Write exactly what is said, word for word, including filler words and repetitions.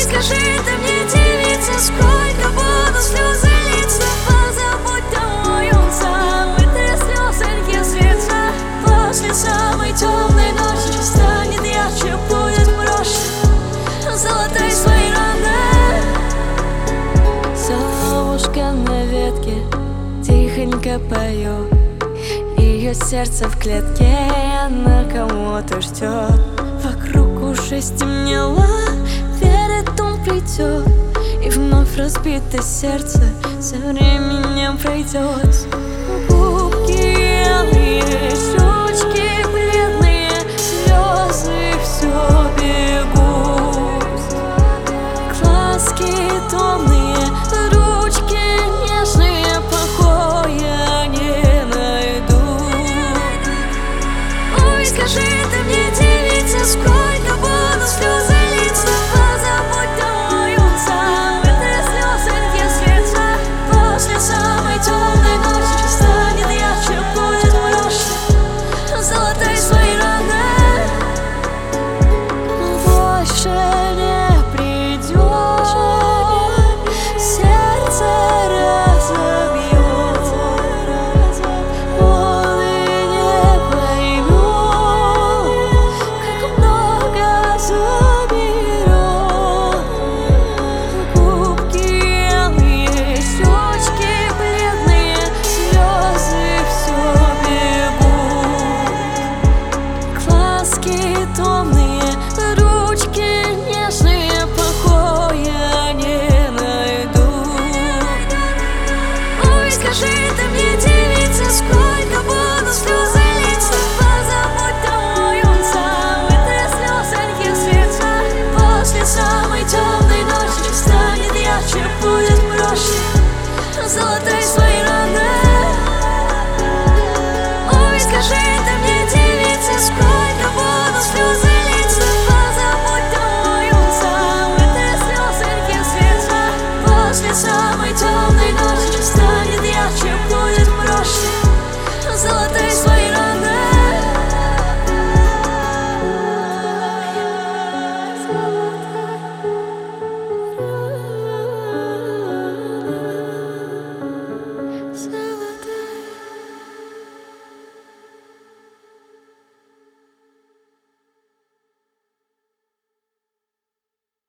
скажи ты мне, девица, сколько буду слезы литься. Позабудь домой, он сам вытри слезоньки с лица. После самой темной ночи станет ярче, будет проще. Золотой свои раны. Совушка на ветке тихонько поет, ее сердце в клетке, она кого-то ждет. Вокруг уже стемнело, верит, он придет, и вновь разбитое сердце со временем пройдет. Губки алые